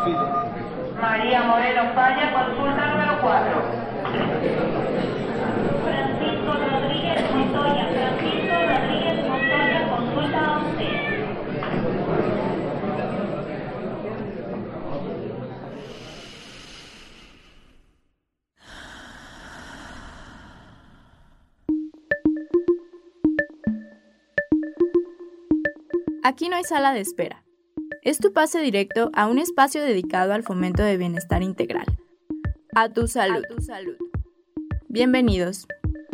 María Moreno Falla, consulta número 4. Francisco Rodríguez Montoya, consulta 11. Aquí no hay sala de espera. Es tu pase directo a un espacio dedicado al fomento de bienestar integral. A tu salud. Bienvenidos.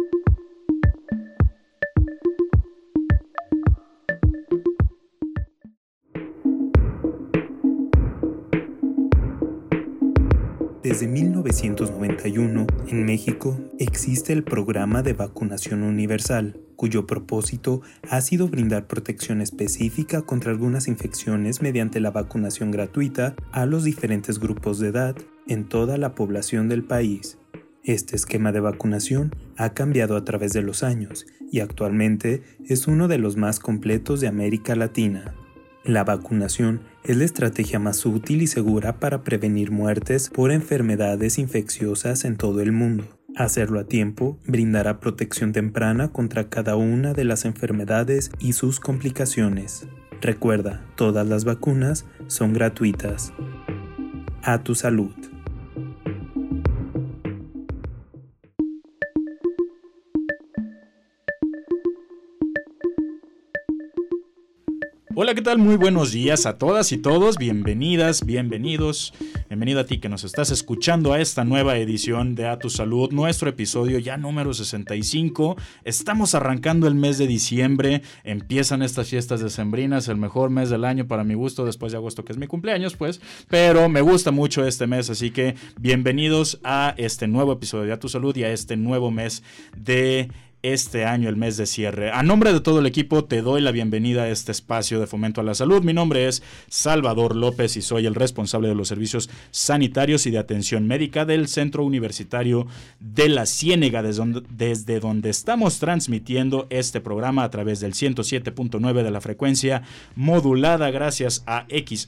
Desde 1991, en México, existe el Programa de Vacunación Universal, cuyo propósito ha sido brindar protección específica contra algunas infecciones mediante la vacunación gratuita a los diferentes grupos de edad en toda la población del país. Este esquema de vacunación ha cambiado a través de los años y actualmente es uno de los más completos de América Latina. La vacunación es la estrategia más útil y segura para prevenir muertes por enfermedades infecciosas en todo el mundo. Hacerlo a tiempo brindará protección temprana contra cada una de las enfermedades y sus complicaciones. Recuerda, todas las vacunas son gratuitas. A tu salud. Hola, ¿qué tal? Muy buenos días a todas y todos, bienvenidas, bienvenidos, bienvenido a ti que nos estás escuchando a esta nueva edición de A Tu Salud, nuestro episodio ya número 65, estamos arrancando el mes de diciembre, empiezan estas fiestas decembrinas, el mejor mes del año para mi gusto, después de agosto que es mi cumpleaños pues, pero me gusta mucho este mes, así que bienvenidos a este nuevo episodio de A Tu Salud y a este nuevo mes de este año, el mes de cierre. A nombre de todo el equipo te doy la bienvenida a este espacio de fomento a la salud. Mi nombre es Salvador López y soy el responsable de los servicios sanitarios y de atención médica del Centro Universitario de la Ciénega, desde donde estamos transmitiendo este programa a través del 107.9 de la frecuencia modulada gracias a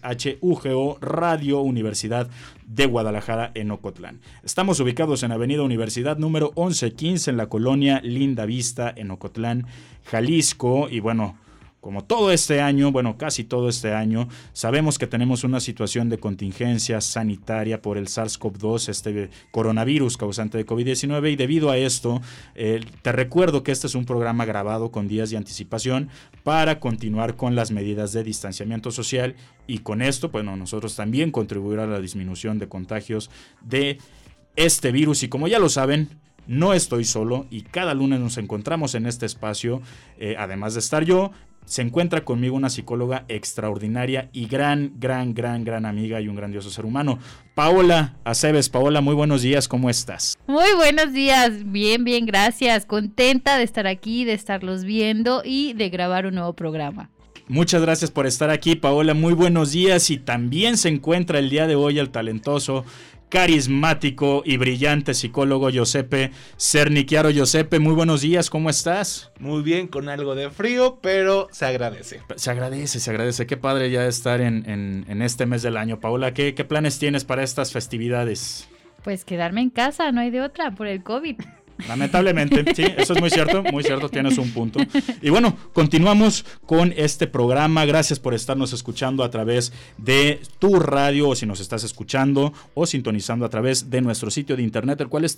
XHUGO Radio Universidad de Guadalajara en Ocotlán. Estamos ubicados en Avenida Universidad número 1115 en la colonia Linda Vista en Ocotlán, Jalisco. Y bueno, como todo este año, casi todo este año, sabemos que tenemos una situación de contingencia sanitaria por el SARS-CoV-2, este coronavirus causante de COVID-19, y debido a esto, te recuerdo que este es un programa grabado con días de anticipación para continuar con las medidas de distanciamiento social y con esto, nosotros también contribuir a la disminución de contagios de este virus. Y como ya lo saben, no estoy solo y cada lunes nos encontramos en este espacio, además de estar yo, se encuentra conmigo una psicóloga extraordinaria y gran amiga y un grandioso ser humano, Paola Aceves. Paola, muy buenos días, ¿cómo estás? Muy buenos días, bien, gracias, contenta de estar aquí, de estarlos viendo y de grabar un nuevo programa. Muchas gracias por estar aquí, Paola, muy buenos días. Y también se encuentra el día de hoy el talentoso, carismático y brillante psicólogo Giuseppe Cernichiaro. Giuseppe, muy buenos días, ¿cómo estás? Muy bien, con algo de frío, pero se agradece. Se agradece, qué padre ya estar en este mes del año. Paola, ¿qué planes tienes para estas festividades? Pues quedarme en casa, no hay de otra, por el COVID. Lamentablemente, sí, eso es muy cierto, tienes un punto. Y bueno, continuamos con este programa. Gracias por estarnos escuchando a través de tu radio, o si nos estás escuchando o sintonizando a través de nuestro sitio de internet, el cual es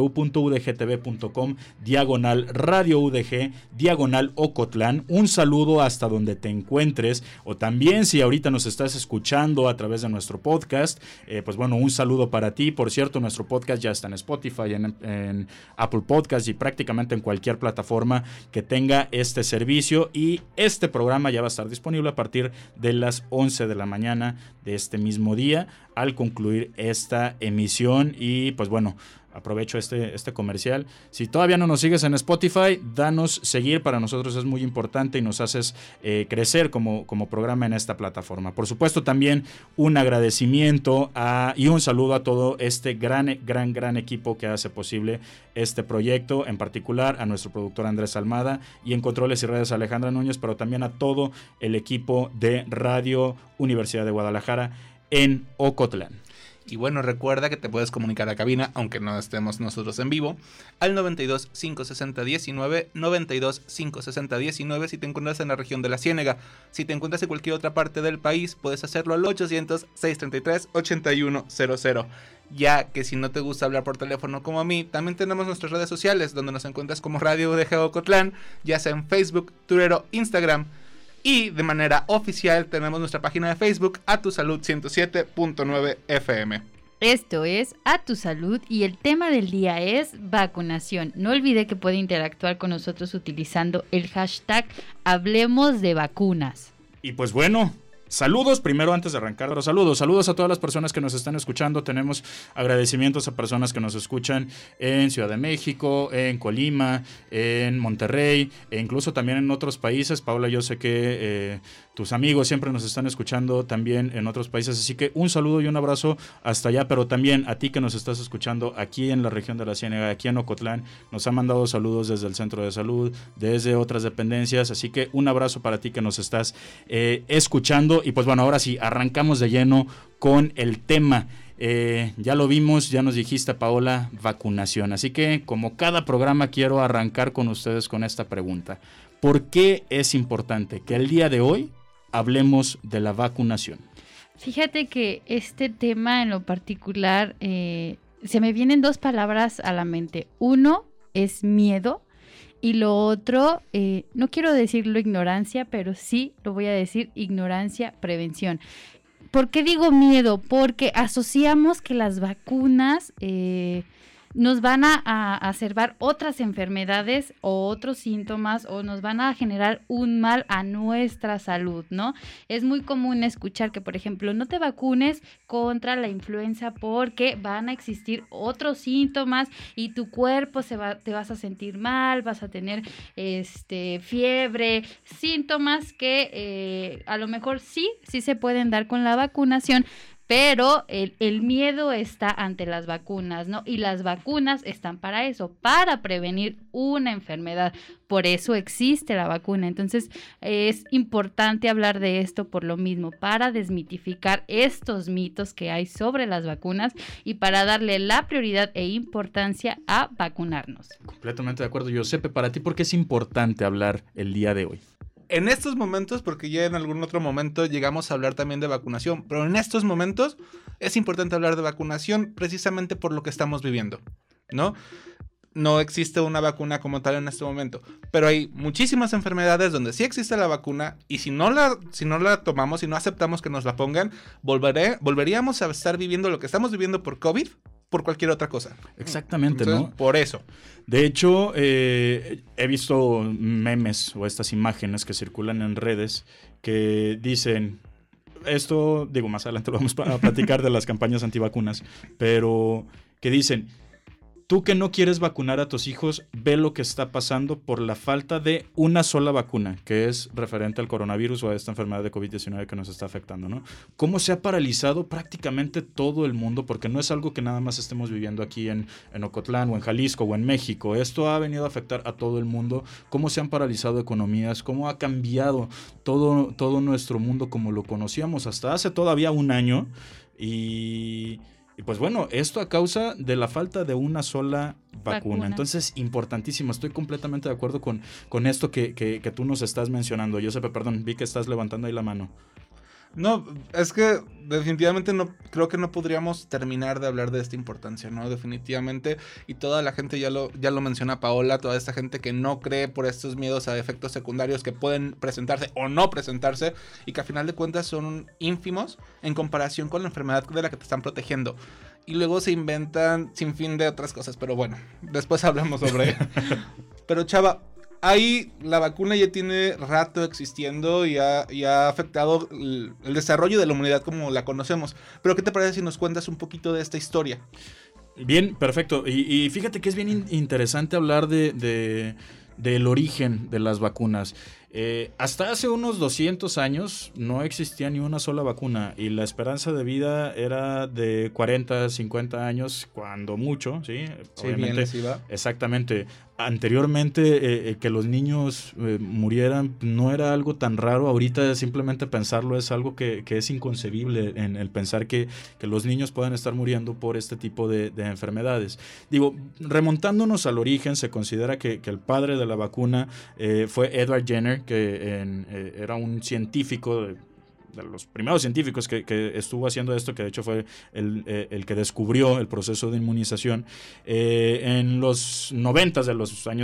www.udgtv.com/radio UDG/Ocotlán. Un saludo hasta donde te encuentres, o también si ahorita nos estás escuchando a través de nuestro podcast, un saludo para ti. Por cierto, nuestro podcast ya está en Spotify, en Apple Podcast y prácticamente en cualquier plataforma que tenga este servicio, y este programa ya va a estar disponible a partir de las 11 de la mañana de este mismo día al concluir esta emisión. Y aprovecho este comercial. Si todavía no nos sigues en Spotify, danos seguir, para nosotros es muy importante y nos haces crecer como programa en esta plataforma. Por supuesto, también un agradecimiento y un saludo a todo este gran equipo que hace posible este proyecto, en particular a nuestro productor Andrés Almada y en controles y redes Alejandra Núñez, pero también a todo el equipo de Radio Universidad de Guadalajara en Ocotlán. Y bueno, recuerda que te puedes comunicar a cabina, aunque no estemos nosotros en vivo, al 92 560 19, 92 560 19 si te encuentras en la región de la Ciénega. Si te encuentras en cualquier otra parte del país, puedes hacerlo al 800 633 8100. Ya que si no te gusta hablar por teléfono como a mí, también tenemos nuestras redes sociales, donde nos encuentras como Radio UDG Ocotlán, ya sea en Facebook, Twitter o Instagram. Y de manera oficial tenemos nuestra página de Facebook, A Tu Salud 107.9 FM. Esto es A Tu Salud y el tema del día es vacunación. No olvide que puede interactuar con nosotros utilizando el hashtag Hablemos de Vacunas. Y pues bueno, saludos primero antes de arrancar, pero saludos a todas las personas que nos están escuchando. Tenemos agradecimientos a personas que nos escuchan en Ciudad de México, en Colima, en Monterrey e incluso también en otros países. Paula, yo sé que tus amigos siempre nos están escuchando también en otros países, así que un saludo y un abrazo hasta allá, pero también a ti que nos estás escuchando aquí en la región de la Ciénega, aquí en Ocotlán. Nos han mandado saludos desde el centro de salud, desde otras dependencias, así que un abrazo para ti que nos estás escuchando. Y pues bueno, ahora sí, arrancamos de lleno con el tema. Ya lo vimos, ya nos dijiste, Paola, vacunación. Así que como cada programa quiero arrancar con ustedes con esta pregunta. ¿Por qué es importante que el día de hoy hablemos de la vacunación? Fíjate que este tema en lo particular, se me vienen dos palabras a la mente. Uno es miedo y lo otro, no quiero decirlo ignorancia, pero sí lo voy a decir ignorancia, prevención. ¿Por qué digo miedo? Porque asociamos que las vacunas nos van a acervar otras enfermedades o otros síntomas o nos van a generar un mal a nuestra salud, ¿no? Es muy común escuchar que, por ejemplo, no te vacunes contra la influenza porque van a existir otros síntomas y tu cuerpo te vas a sentir mal, vas a tener fiebre, síntomas que a lo mejor sí se pueden dar con la vacunación. Pero el miedo está ante las vacunas, ¿no? Y las vacunas están para eso, para prevenir una enfermedad. Por eso existe la vacuna. Entonces, es importante hablar de esto por lo mismo, para desmitificar estos mitos que hay sobre las vacunas y para darle la prioridad e importancia a vacunarnos. Completamente de acuerdo, Giuseppe. Para ti, ¿por qué es importante hablar el día de hoy? En estos momentos, porque ya en algún otro momento llegamos a hablar también de vacunación, pero en estos momentos es importante hablar de vacunación precisamente por lo que estamos viviendo, ¿no? No existe una vacuna como tal en este momento, pero hay muchísimas enfermedades donde sí existe la vacuna y si no la tomamos, si no aceptamos que nos la pongan, volveríamos a estar viviendo lo que estamos viviendo por COVID, por cualquier otra cosa. Exactamente. Entonces, ¿no? Por eso. De hecho, he visto memes o estas imágenes que circulan en redes que dicen, esto, digo, más adelante vamos a platicar de las campañas antivacunas, pero que dicen, tú que no quieres vacunar a tus hijos, ve lo que está pasando por la falta de una sola vacuna, que es referente al coronavirus o a esta enfermedad de COVID-19 que nos está afectando, ¿no? Cómo se ha paralizado prácticamente todo el mundo, porque no es algo que nada más estemos viviendo aquí en Ocotlán o en Jalisco o en México. Esto ha venido a afectar a todo el mundo. Cómo se han paralizado economías, cómo ha cambiado todo nuestro mundo como lo conocíamos hasta hace todavía un año. Y pues bueno, esto a causa de la falta de una sola vacuna. Entonces, importantísimo. Estoy completamente de acuerdo con esto que tú nos estás mencionando. Giuseppe, perdón, vi que estás levantando ahí la mano. No, es que definitivamente no creo que no podríamos terminar de hablar de esta importancia, ¿no? Definitivamente, y toda la gente ya lo menciona Paola, toda esta gente que no cree por estos miedos a efectos secundarios que pueden presentarse o no presentarse y que a final de cuentas son ínfimos en comparación con la enfermedad de la que te están protegiendo. Y luego se inventan sin fin de otras cosas, pero bueno, después hablamos sobre Pero Chava, ahí la vacuna ya tiene rato existiendo y ha afectado el desarrollo de la humanidad como la conocemos. Pero ¿qué te parece si nos cuentas un poquito de esta historia? Bien, perfecto. Y fíjate que es bien interesante hablar del origen de las vacunas. Hasta hace unos 200 años no existía ni una sola vacuna y la esperanza de vida era de 40, 50 años, cuando mucho, ¿sí? Sí, obviamente. Bien les iba. Exactamente. anteriormente que los niños murieran no era algo tan raro. Ahorita simplemente pensarlo es algo que es inconcebible, en el pensar que los niños puedan estar muriendo por este tipo de enfermedades. Digo, remontándonos al origen, se considera que el padre de la vacuna fue Edward Jenner, que era un científico de los primeros científicos que estuvo haciendo esto, que de hecho fue el que descubrió el proceso de inmunización en los 90, de los años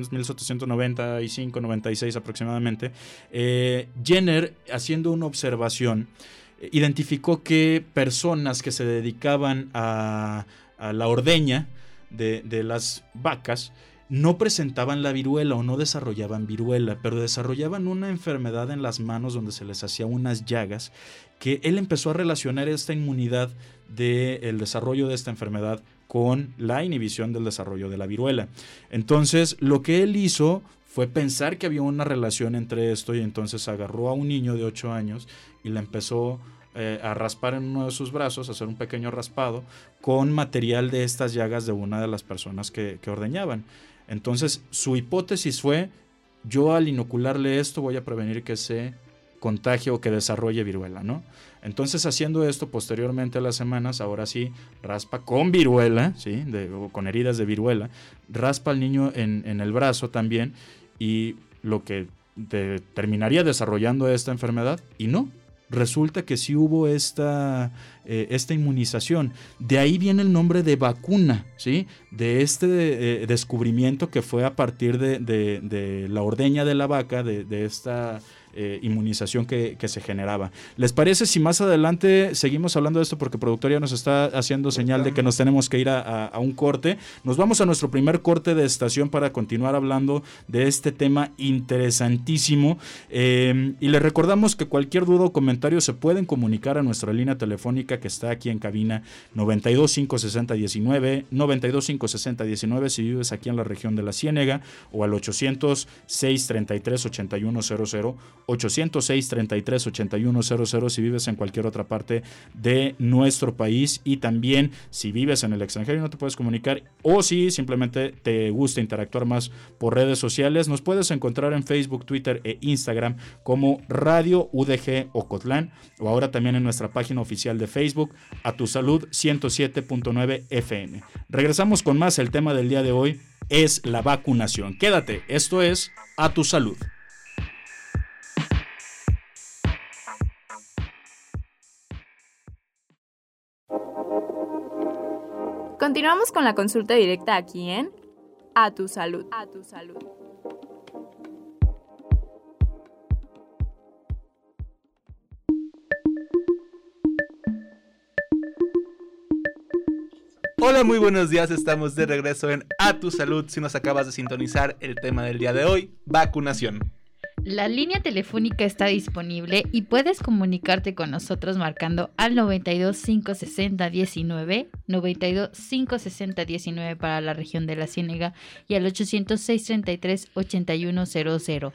1795, 96 aproximadamente. Jenner, haciendo una observación, identificó que personas que se dedicaban a la ordeña de las vacas no presentaban la viruela o no desarrollaban viruela, pero desarrollaban una enfermedad en las manos donde se les hacía unas llagas, que él empezó a relacionar esta inmunidad del desarrollo de esta enfermedad con la inhibición del desarrollo de la viruela. Entonces, lo que él hizo fue pensar que había una relación entre esto, y entonces agarró a un niño de 8 años y le empezó a raspar en uno de sus brazos, a hacer un pequeño raspado con material de estas llagas de una de las personas que ordeñaban. Entonces, su hipótesis fue: yo al inocularle esto voy a prevenir que se contagie o que desarrolle viruela, ¿no? Entonces, haciendo esto, posteriormente a las semanas, ahora sí, raspa con viruela, ¿sí? O con heridas de viruela, raspa al niño en el brazo también, y lo que terminaría desarrollando esta enfermedad, y no. Resulta que sí hubo esta inmunización. De ahí viene el nombre de vacuna, ¿sí? De este descubrimiento que fue a partir de la ordeña de la vaca, de esta inmunización que se generaba. ¿Les parece si más adelante seguimos hablando de esto? Porque productor ya nos está haciendo señal de que nos tenemos que ir a un corte. Nos vamos a nuestro primer corte de estación para continuar hablando de este tema interesantísimo. Y les recordamos que cualquier duda o comentario se pueden comunicar a nuestra línea telefónica que está aquí en cabina, 92-560-19, 92-560-19 si vives aquí en la región de la Ciénega, o al 800-633-8100, 806-33-8100 si vives en cualquier otra parte de nuestro país. Y también si vives en el extranjero y no te puedes comunicar, o si simplemente te gusta interactuar más por redes sociales, nos puedes encontrar en Facebook, Twitter e Instagram como Radio UDG Ocotlán, o ahora también en nuestra página oficial de Facebook, A Tu Salud 107.9 FM. Regresamos con más. El tema del día de hoy es la vacunación. Quédate, esto es A Tu Salud. Continuamos con la consulta directa aquí en A Tu Salud. A Tu Salud. Hola, muy buenos días, estamos de regreso en A Tu Salud. Si nos acabas de sintonizar, el tema del día de hoy, vacunación. La línea telefónica está disponible y puedes comunicarte con nosotros marcando al 92-560-19, 92-560-19 para la región de la Ciénega, y al 800-633-8100,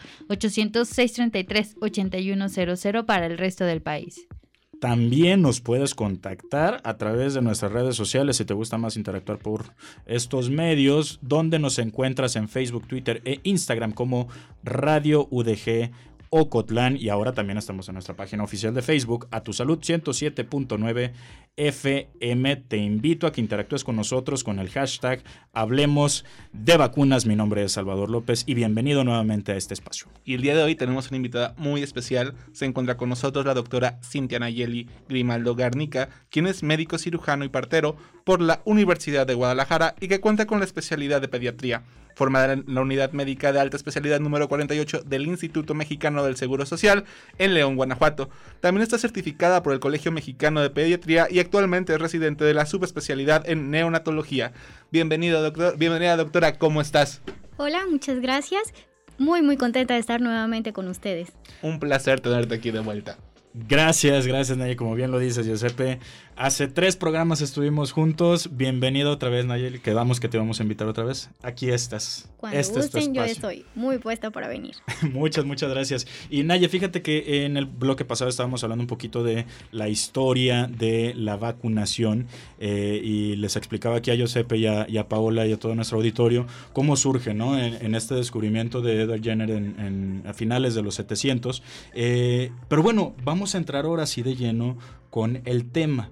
800-633-8100 para el resto del país. También nos puedes contactar a través de nuestras redes sociales si te gusta más interactuar por estos medios, donde nos encuentras en Facebook, Twitter e Instagram como Radio UDG Ocotlán, y ahora también estamos en nuestra página oficial de Facebook, A Tu Salud 107.9 FM. Te invito a que interactúes con nosotros con el hashtag Hablemos de Vacunas. Mi nombre es Salvador López y bienvenido nuevamente a este espacio. Y el día de hoy tenemos una invitada muy especial. Se encuentra con nosotros la doctora Cintia Nayeli Grimaldo Garnica, quien es médico cirujano y partero por la Universidad de Guadalajara y que cuenta con la especialidad de pediatría. Formada en la Unidad Médica de Alta Especialidad número 48 del Instituto Mexicano del Seguro Social en León, Guanajuato. También está certificada por el Colegio Mexicano de Pediatría y actualmente es residente de la subespecialidad en neonatología. Bienvenida, doctora, ¿cómo estás? Hola, muchas gracias. Muy contenta de estar nuevamente con ustedes. Un placer tenerte aquí de vuelta. Gracias, Nayeli, como bien lo dices, Giuseppe. Hace 3 programas estuvimos juntos. Bienvenido otra vez, Nayeli. Quedamos que te vamos a invitar otra vez. Aquí estás. Cuando gusten, yo estoy muy puesta para venir. Muchas gracias. Y Nayeli, fíjate que en el bloque pasado estábamos hablando un poquito de la historia de la vacunación y les explicaba aquí a Giuseppe y a Paola y a todo nuestro auditorio cómo surge, ¿no? en este descubrimiento de Edward Jenner a finales de los 700. Pero bueno, vamos a entrar ahora sí de lleno con el tema.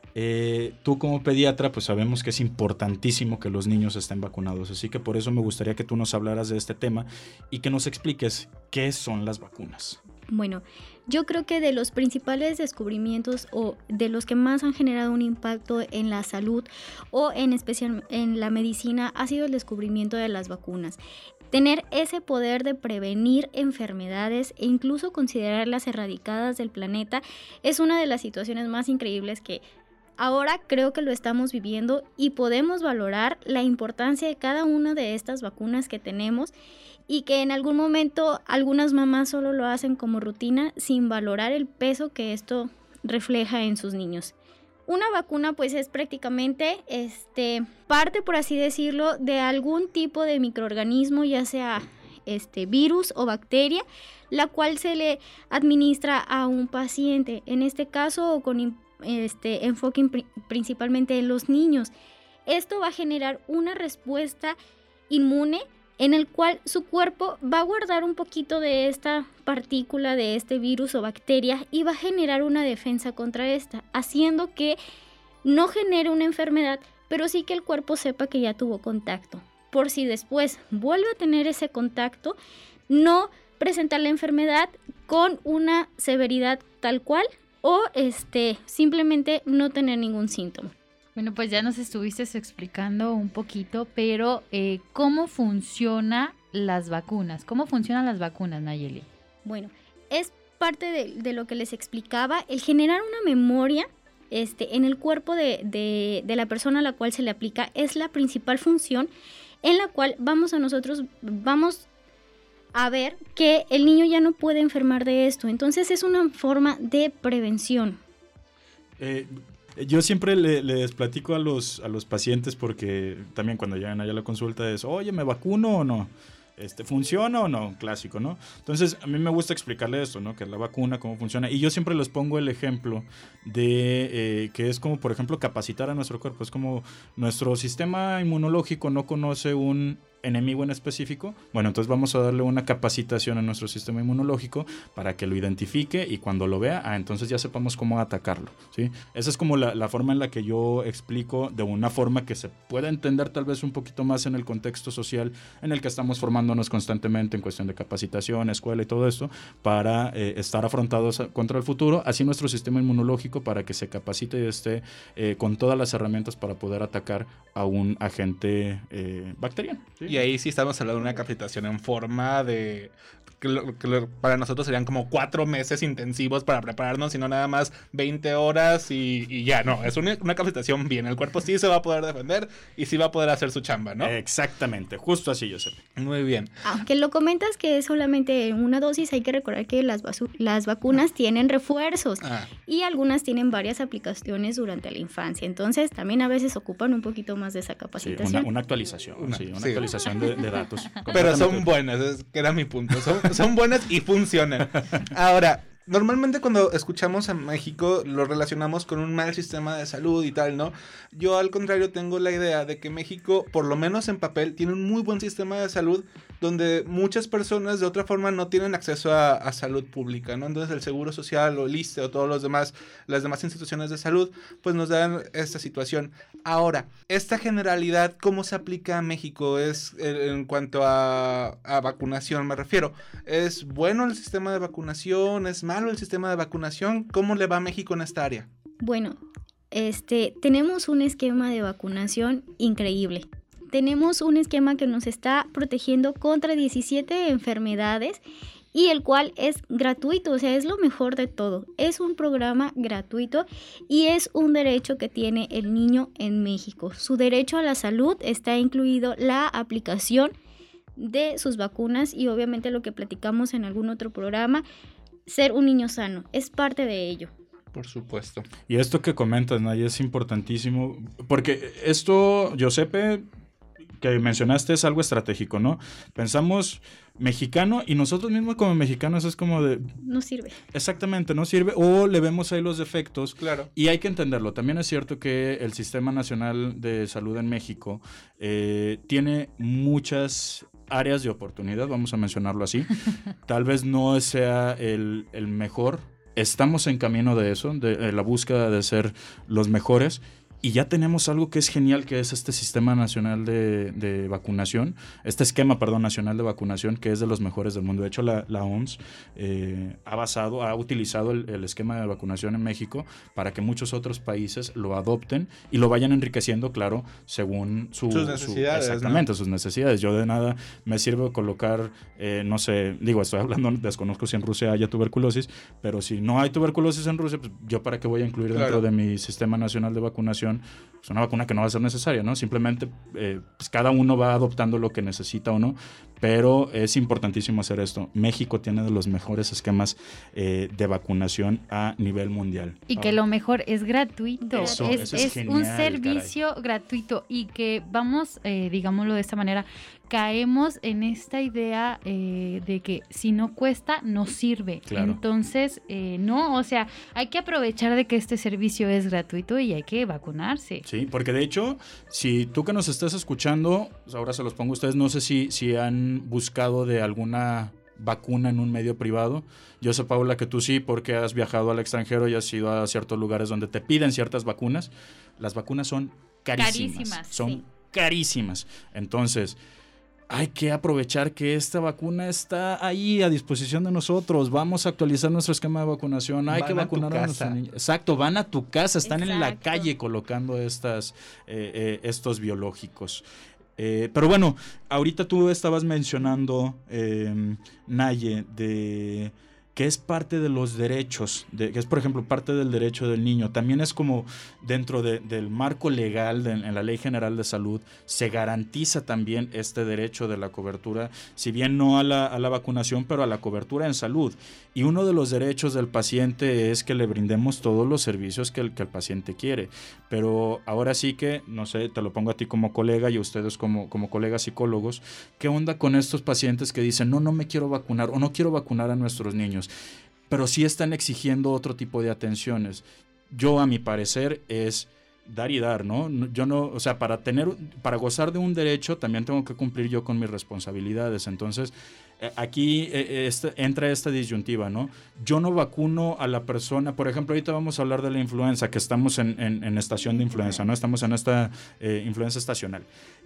Tú como pediatra pues sabemos que es importantísimo que los niños estén vacunados, así que por eso me gustaría que tú nos hablaras de este tema y que nos expliques qué son las vacunas. Bueno, yo creo que de los principales descubrimientos o de los que más han generado un impacto en la salud o en especial en la medicina ha sido el descubrimiento de las vacunas. Tener ese poder de prevenir enfermedades e incluso considerarlas erradicadas del planeta es una de las situaciones más increíbles que ahora creo que lo estamos viviendo y podemos valorar la importancia de cada una de estas vacunas que tenemos y que en algún momento algunas mamás solo lo hacen como rutina sin valorar el peso que esto refleja en sus niños. Una vacuna pues es prácticamente parte, por así decirlo, de algún tipo de microorganismo, ya sea virus o bacteria, la cual se le administra a un paciente, en este caso con enfoque principalmente en los niños. Esto va a generar una respuesta inmune en el cual su cuerpo va a guardar un poquito de esta partícula, de este virus o bacteria y va a generar una defensa contra esta, haciendo que no genere una enfermedad, pero sí que el cuerpo sepa que ya tuvo contacto, por si después vuelve a tener ese contacto, no presentar la enfermedad con una severidad tal cual o simplemente no tener ningún síntoma. Bueno, pues ya nos estuviste explicando un poquito, pero ¿cómo funcionan las vacunas? ¿Cómo funcionan las vacunas, Nayeli? Bueno, es parte de lo que les explicaba, el generar una memoria en el cuerpo de la persona a la cual se le aplica es la principal función en la cual vamos a ver que el niño ya no puede enfermar de esto. Entonces es una forma de prevención. Yo siempre les platico a los pacientes porque también cuando llegan allá a la consulta es, oye, ¿me vacuno o no? ¿Funciona o no? Clásico, ¿no? Entonces, a mí me gusta explicarle esto, ¿no? Que es la vacuna, cómo funciona. Y yo siempre les pongo el ejemplo de que es como, por ejemplo, capacitar a nuestro cuerpo. Es como nuestro sistema inmunológico no conoce un enemigo en específico. Bueno, entonces vamos a darle una capacitación a nuestro sistema inmunológico para que lo identifique y cuando lo vea, entonces ya sepamos cómo atacarlo, ¿sí? Esa es como la forma en la que yo explico, de una forma que se pueda entender tal vez un poquito más en el contexto social en el que estamos formándonos constantemente en cuestión de capacitación, escuela y todo esto, para estar afrontados contra el futuro, así nuestro sistema inmunológico para que se capacite y esté con todas las herramientas para poder atacar a un agente bacteriano, ¿sí? Y ahí sí estamos hablando de una capacitación en forma de... para nosotros serían como 4 meses intensivos para prepararnos, y no nada más 20 horas y ya, no. Es una capacitación bien. El cuerpo sí se va a poder defender y sí va a poder hacer su chamba, ¿no? Exactamente, justo así, Josep. Muy bien. Aunque lo comentas que es solamente una dosis, hay que recordar que las vacunas tienen refuerzos y algunas tienen varias aplicaciones durante la infancia. Entonces, también a veces ocupan un poquito más de esa capacitación. Sí, una actualización, una actualización de datos. Pero son buenas, que era mi punto. Son buenas y funcionan. Ahora, normalmente cuando escuchamos a México lo relacionamos con un mal sistema de salud y tal, ¿no? Yo al contrario tengo la idea de que México, por lo menos en papel, tiene un muy buen sistema de salud donde muchas personas de otra forma no tienen acceso a salud pública, ¿no? Entonces el Seguro Social o el ISSSTE o todas las demás instituciones de salud pues nos dan esta situación. Ahora, esta generalidad, ¿cómo se aplica a México? Es en cuanto a vacunación me refiero. ¿Es bueno el sistema de vacunación? ¿Es malo el sistema de vacunación? ¿Cómo le va a México en esta área? Bueno, tenemos un esquema de vacunación increíble. Tenemos un esquema que nos está protegiendo contra 17 enfermedades y el cual es gratuito, o sea, es lo mejor de todo. Es un programa gratuito y es un derecho que tiene el niño en México. Su derecho a la salud está incluido la aplicación de sus vacunas y obviamente lo que platicamos en algún otro programa, ser un niño sano, es parte de ello. Por supuesto. Y esto que comentas, Nay, es importantísimo, porque esto, Giuseppe, que mencionaste, es algo estratégico, ¿no? Pensamos mexicano y nosotros mismos como mexicanos es como de... No sirve. Exactamente, no sirve, o le vemos ahí los defectos. Claro. Y hay que entenderlo. También es cierto que el Sistema Nacional de Salud en México tiene muchas áreas de oportunidad, vamos a mencionarlo así. Tal vez no sea el mejor. Estamos en camino de eso, de la búsqueda de ser los mejores. Y ya tenemos algo que es genial, que es este Sistema Nacional de Vacunación, este esquema, nacional de vacunación, que es de los mejores del mundo. De hecho, la OMS ha utilizado el esquema de vacunación en México para que muchos otros países lo adopten y lo vayan enriqueciendo, claro, según sus necesidades. Exactamente, ¿no? Sus necesidades. Yo de nada me sirve colocar, no sé, estoy hablando, desconozco si en Rusia haya tuberculosis, pero si no hay tuberculosis en Rusia, pues yo para qué voy a incluir dentro de mi Sistema Nacional de Vacunación pues una vacuna que no va a ser necesaria, ¿no? Simplemente pues cada uno va adoptando lo que necesita o no, pero es importantísimo hacer esto. México tiene de los mejores esquemas de vacunación a nivel mundial. Y que lo mejor es gratuito. Eso es genial, un servicio gratuito y que vamos, digámoslo de esta manera, caemos en esta idea de que si no cuesta, no sirve. Claro. Entonces, no, o sea, hay que aprovechar de que este servicio es gratuito y hay que vacunarse. Sí, porque de hecho, si tú que nos estás escuchando, ahora se los pongo a ustedes, no sé si han buscado de alguna vacuna en un medio privado. Yo sé, Paula, que tú sí, porque has viajado al extranjero y has ido a ciertos lugares donde te piden ciertas vacunas. Las vacunas son carísimas. Son sí. carísimas. Entonces, hay que aprovechar que esta vacuna está ahí a disposición de nosotros. Vamos a actualizar nuestro esquema de vacunación. Hay que vacunar a nuestros niños. Exacto, van a tu casa, están en la calle colocando estos biológicos. Pero bueno, ahorita tú estabas mencionando, Naye, de que es parte de los derechos, que es, por ejemplo, parte del derecho del niño. También es como dentro del marco legal, en la Ley General de Salud, se garantiza también este derecho de la cobertura, si bien no a la vacunación, pero a la cobertura en salud. Y uno de los derechos del paciente es que le brindemos todos los servicios que el paciente quiere. Pero ahora sí que, no sé, te lo pongo a ti como colega y a ustedes como colegas psicólogos, ¿qué onda con estos pacientes que dicen, no me quiero vacunar o no quiero vacunar a nuestros niños? Pero sí están exigiendo otro tipo de atenciones. Yo, a mi parecer, es dar y dar, ¿no? Yo no, o sea, para gozar de un derecho, también tengo que cumplir yo con mis responsabilidades. Entonces, aquí entra esta disyuntiva, ¿no? Yo no vacuno a la persona, por ejemplo, ahorita vamos a hablar de la influenza, que estamos en estación de influenza, ¿no? Estamos en esta influenza estacional.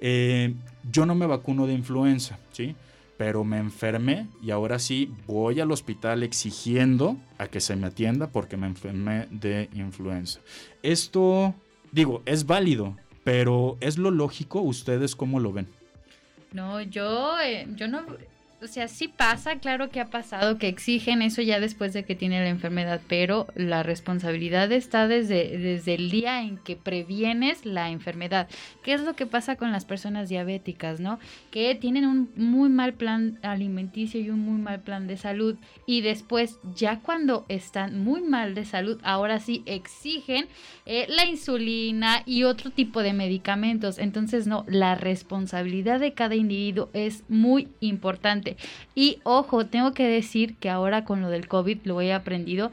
Yo no me vacuno de influenza, ¿sí? Pero me enfermé y ahora sí voy al hospital exigiendo a que se me atienda porque me enfermé de influenza. Esto, es válido, pero ¿es lo lógico? ¿Ustedes cómo lo ven? No, yo no... O sea, sí pasa, claro que ha pasado que exigen eso ya después de que tiene la enfermedad, pero la responsabilidad está desde el día en que previenes la enfermedad. ¿Qué es lo que pasa con las personas diabéticas, no? Que tienen un muy mal plan alimenticio y un muy mal plan de salud y después, ya cuando están muy mal de salud, ahora sí exigen la insulina y otro tipo de medicamentos. Entonces, no, la responsabilidad de cada individuo es muy importante. Y ojo, tengo que decir que ahora con lo del COVID lo he aprendido,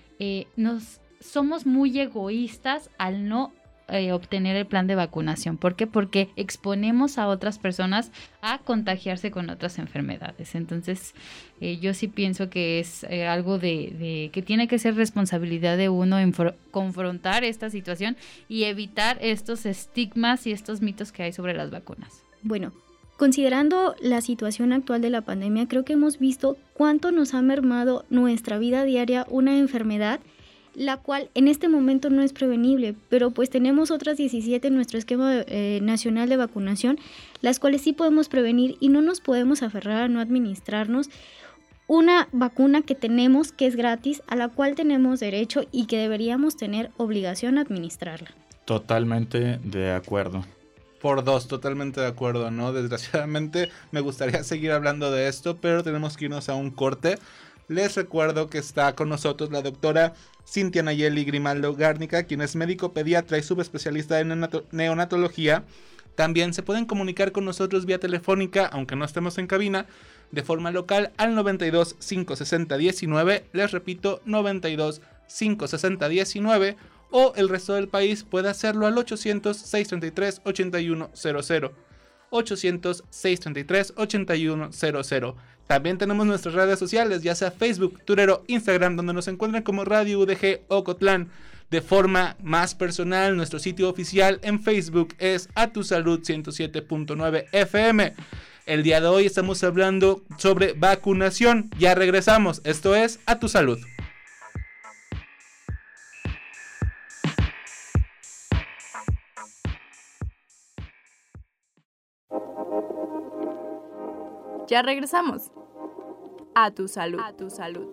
somos muy egoístas al no obtener el plan de vacunación. ¿Por qué? Porque exponemos a otras personas a contagiarse con otras enfermedades. Entonces, yo sí pienso que es algo de que tiene que ser responsabilidad de uno en confrontar esta situación y evitar estos estigmas y estos mitos que hay sobre las vacunas. Bueno, considerando la situación actual de la pandemia, creo que hemos visto cuánto nos ha mermado nuestra vida diaria una enfermedad, la cual en este momento no es prevenible, pero pues tenemos otras 17 en nuestro esquema nacional de vacunación, las cuales sí podemos prevenir y no nos podemos aferrar a no administrarnos una vacuna que tenemos, que es gratis, a la cual tenemos derecho y que deberíamos tener obligación a administrarla. Totalmente de acuerdo. Por dos, totalmente de acuerdo, ¿no? Desgraciadamente me gustaría seguir hablando de esto, pero tenemos que irnos a un corte. Les recuerdo que está con nosotros la doctora Cintia Nayeli Grimaldo Gárnica, quien es médico pediatra y subespecialista en neonatología. También se pueden comunicar con nosotros vía telefónica, aunque no estemos en cabina, de forma local al 92 560 19. Les repito, 92 560 19. O el resto del país puede hacerlo al 800 633 8100. 800-633-8100. También tenemos nuestras redes sociales, ya sea Facebook, Twitter o Instagram, donde nos encuentran como Radio UDG Ocotlán. De forma más personal, nuestro sitio oficial en Facebook es A Tu Salud 107.9 FM. El día de hoy estamos hablando sobre vacunación. Ya regresamos, esto es A Tu Salud. Ya regresamos. A tu salud. A tu salud.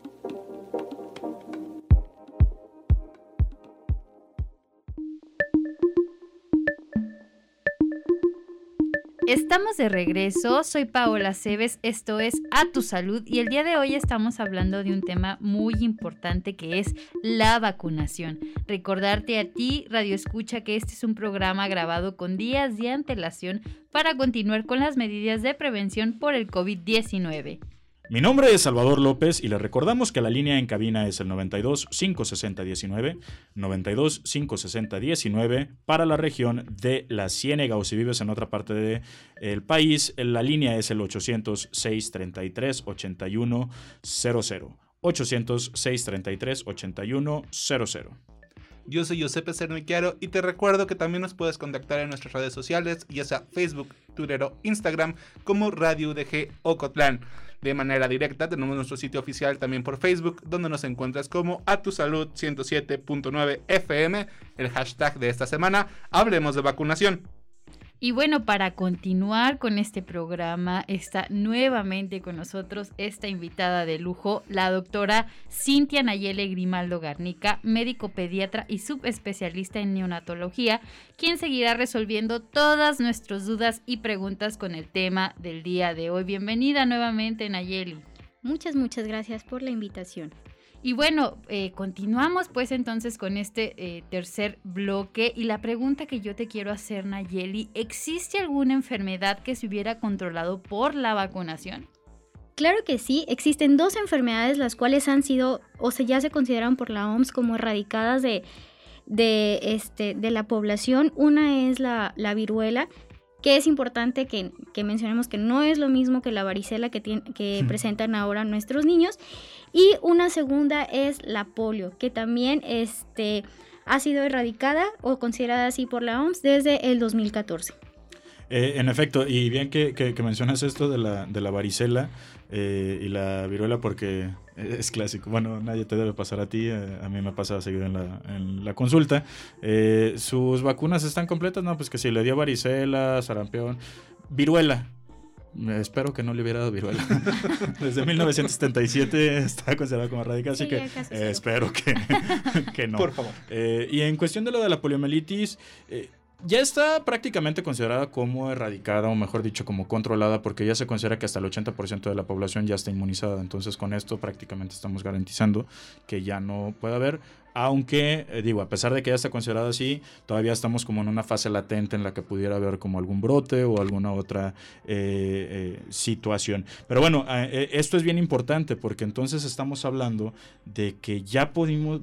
Estamos de regreso, soy Paola Cebes, esto es A Tu Salud y el día de hoy estamos hablando de un tema muy importante que es la vacunación. Recordarte a ti, Radio Escucha, que este es un programa grabado con días de antelación para continuar con las medidas de prevención por el COVID-19. Mi nombre es Salvador López y les recordamos que la línea en cabina es el 92 560 19, 92 560 19 para la región de La Ciénega, o si vives en otra parte del país, la línea es el 800 633 8100, 800 633 8100. Yo soy Giuseppe Cernichiaro y te recuerdo que también nos puedes contactar en nuestras redes sociales, ya sea Facebook, Twitter o Instagram, como Radio UDG Ocotlán. De manera directa tenemos nuestro sitio oficial también por Facebook, donde nos encuentras como A Tu Salud 107.9 FM. El hashtag de esta semana, hablemos de vacunación. Y bueno, para continuar con este programa, está nuevamente con nosotros esta invitada de lujo, la doctora Cintia Nayeli Grimaldo Gárnica, médico pediatra y subespecialista en neonatología, quien seguirá resolviendo todas nuestras dudas y preguntas con el tema del día de hoy. Bienvenida nuevamente, Nayeli. Muchas gracias por la invitación. Y bueno, continuamos pues entonces con este tercer bloque y la pregunta que yo te quiero hacer, Nayeli, ¿existe alguna enfermedad que se hubiera controlado por la vacunación? Claro que sí, existen 2 enfermedades las cuales han sido ya se consideran por la OMS como erradicadas de la población. Una es la viruela, que es importante que mencionemos que no es lo mismo que la varicela que presentan ahora nuestros niños. Y una segunda es la polio, que también ha sido erradicada o considerada así por la OMS desde el 2014. En efecto, y bien que mencionas esto de la varicela y la viruela, porque es clásico. Bueno, nadie te debe pasar a ti, a mí me pasa seguido en la consulta. ¿Sus vacunas están completas? No, pues que sí, le dio varicela, sarampión, viruela. Espero que no le hubiera dado viruela. Desde 1977 está considerado como erradicada, así que espero que no. Por favor. Y en cuestión de lo de la poliomielitis, ya está prácticamente considerada como erradicada, o mejor dicho, como controlada, porque ya se considera que hasta el 80% de la población ya está inmunizada. Entonces, con esto prácticamente estamos garantizando que ya no puede haber. Aunque, a pesar de que ya está considerada así, todavía estamos como en una fase latente en la que pudiera haber como algún brote o alguna otra situación. Pero bueno, esto es bien importante porque entonces estamos hablando de que ya pudimos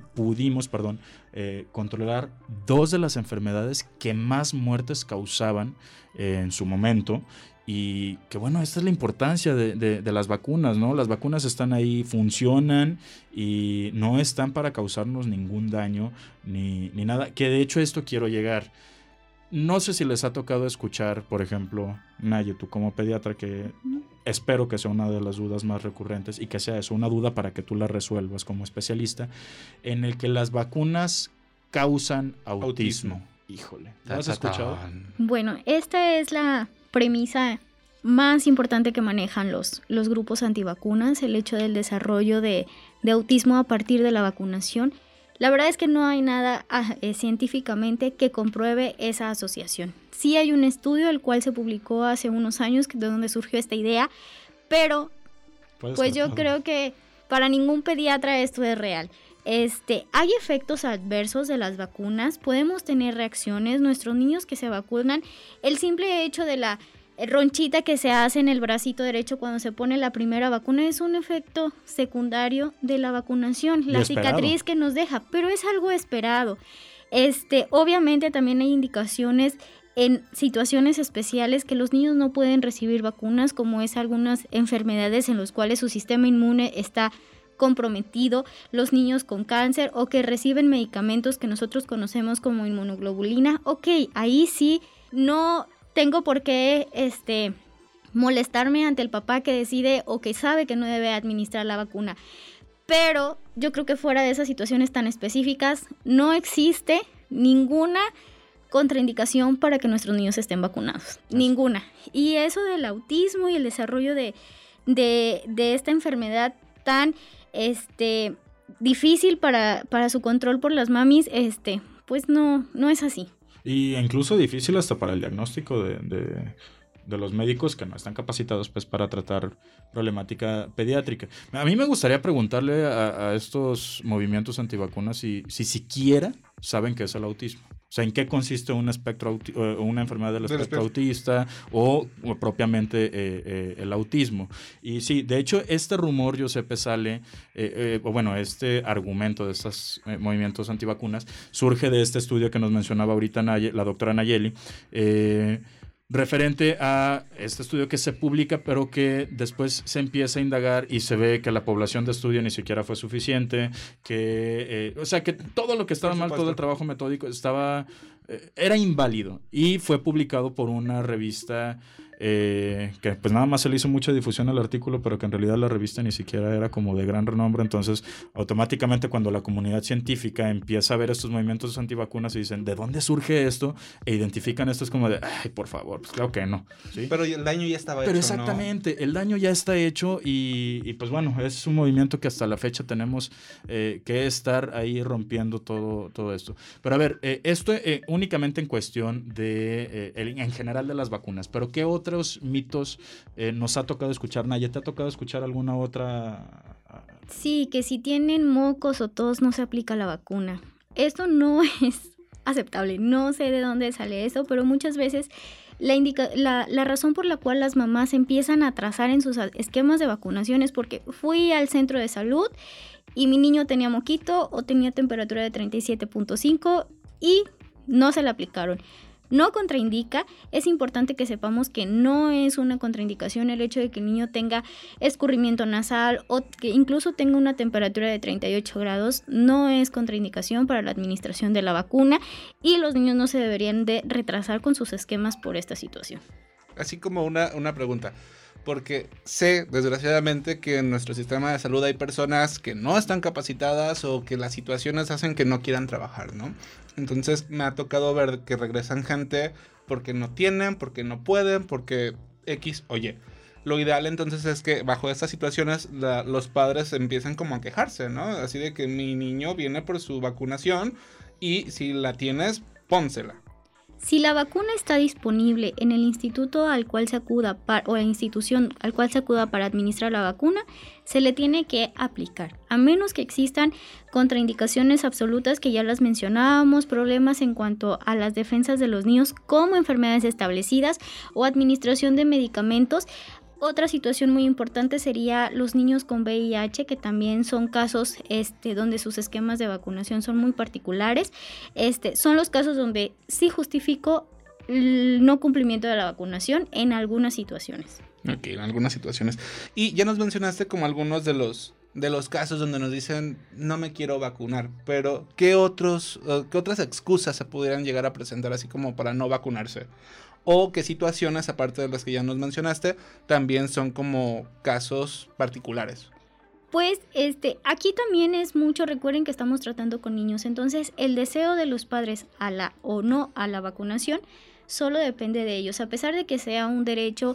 controlar 2 de las enfermedades que más muertes causaban en su momento. Y que bueno, esta es la importancia de las vacunas, ¿no? Las vacunas están ahí, funcionan y no están para causarnos ningún daño ni nada. Que de hecho esto quiero llegar. No sé si les ha tocado escuchar, por ejemplo, Naye, tú como pediatra, que espero que sea una de las dudas más recurrentes y que sea eso, una duda para que tú la resuelvas como especialista, en el que las vacunas causan autismo. Híjole, ¿lo has escuchado? Bueno, esta es la premisa más importante que manejan los grupos antivacunas, el hecho del desarrollo de autismo a partir de la vacunación. La verdad es que no hay nada científicamente que compruebe esa asociación. Sí hay un estudio el cual se publicó hace unos años de donde surgió esta idea, pero pues yo creo que para ningún pediatra esto es real. Hay efectos adversos de las vacunas, podemos tener reacciones, nuestros niños que se vacunan, el simple hecho de la ronchita que se hace en el bracito derecho cuando se pone la primera vacuna es un efecto secundario de la vacunación, la cicatriz que nos deja, pero es algo esperado. Obviamente también hay indicaciones en situaciones especiales que los niños no pueden recibir vacunas, como es algunas enfermedades en las cuales su sistema inmune está comprometido, los niños con cáncer o que reciben medicamentos que nosotros conocemos como inmunoglobulina. Ok, ahí sí no tengo por qué molestarme ante el papá que decide o que sabe que no debe administrar la vacuna. Pero yo creo que fuera de esas situaciones tan específicas no existe ninguna contraindicación para que nuestros niños estén vacunados. Ninguna. Y eso del autismo y el desarrollo de esta enfermedad tan difícil para su control por las mamis, pues no es así. Y incluso difícil hasta para el diagnóstico de los médicos que no están capacitados pues para tratar problemática pediátrica. A mí me gustaría preguntarle a estos movimientos antivacunas si siquiera saben qué es el autismo. O sea, ¿en qué consiste un espectro una enfermedad del espectro autista o propiamente el autismo? Y sí, de hecho, este rumor, Giuseppe, sale, este argumento de estos movimientos antivacunas surge de este estudio que nos mencionaba ahorita la doctora Nayeli, referente a este estudio que se publica, pero que después se empieza a indagar y se ve que la población de estudio ni siquiera fue suficiente, que todo lo que estaba mal, todo el trabajo metódico era inválido y fue publicado por una revista que pues nada más se le hizo mucha difusión al artículo, pero que en realidad la revista ni siquiera era como de gran renombre. Entonces automáticamente cuando la comunidad científica empieza a ver estos movimientos antivacunas y dicen ¿de dónde surge esto? E identifican esto es como de ay, por favor, pues claro que no, ¿sí? Pero el daño ya estaba hecho. Pero exactamente, ¿no? El daño ya está hecho y pues bueno, es un movimiento que hasta la fecha tenemos que estar ahí rompiendo todo esto. Pero a ver, esto únicamente en cuestión en general de las vacunas, pero ¿qué otros mitos nos ha tocado escuchar? Naya, ¿te ha tocado escuchar alguna otra? Sí, que si tienen mocos o tos no se aplica la vacuna. Esto no es aceptable, no sé de dónde sale eso, pero muchas veces la razón por la cual las mamás empiezan a atrasar en sus esquemas de vacunación es porque fui al centro de salud y mi niño tenía moquito o tenía temperatura de 37.5 y no se la aplicaron. No contraindica, es importante que sepamos que no es una contraindicación el hecho de que el niño tenga escurrimiento nasal o que incluso tenga una temperatura de 38 grados, no es contraindicación para la administración de la vacuna y los niños no se deberían de retrasar con sus esquemas por esta situación. Así como una pregunta, porque sé desgraciadamente que en nuestro sistema de salud hay personas que no están capacitadas o que las situaciones hacen que no quieran trabajar, ¿no? Entonces me ha tocado ver que regresan gente porque no tienen, porque no pueden, porque X o Y. Lo ideal entonces es que bajo estas situaciones los padres empiecen como a quejarse, ¿no? Así de que mi niño viene por su vacunación y si la tienes, pónsela. Si la vacuna está disponible en el instituto al cual se acuda o la institución al cual se acuda para administrar la vacuna, se le tiene que aplicar, a menos que existan contraindicaciones absolutas que ya las mencionábamos, problemas en cuanto a las defensas de los niños como enfermedades establecidas o administración de medicamentos. Otra situación muy importante sería los niños con VIH, que también son casos donde sus esquemas de vacunación son muy particulares. Son los casos donde sí justifico el no cumplimiento de la vacunación en algunas situaciones. Ok, en algunas situaciones. Y ya nos mencionaste como algunos de los casos donde nos dicen no me quiero vacunar, pero ¿qué otras excusas se pudieran llegar a presentar así como para no vacunarse? O qué situaciones, aparte de las que ya nos mencionaste, también son como casos particulares. Pues aquí también es mucho, recuerden que estamos tratando con niños, entonces el deseo de los padres o no a la vacunación solo depende de ellos, a pesar de que sea un derecho,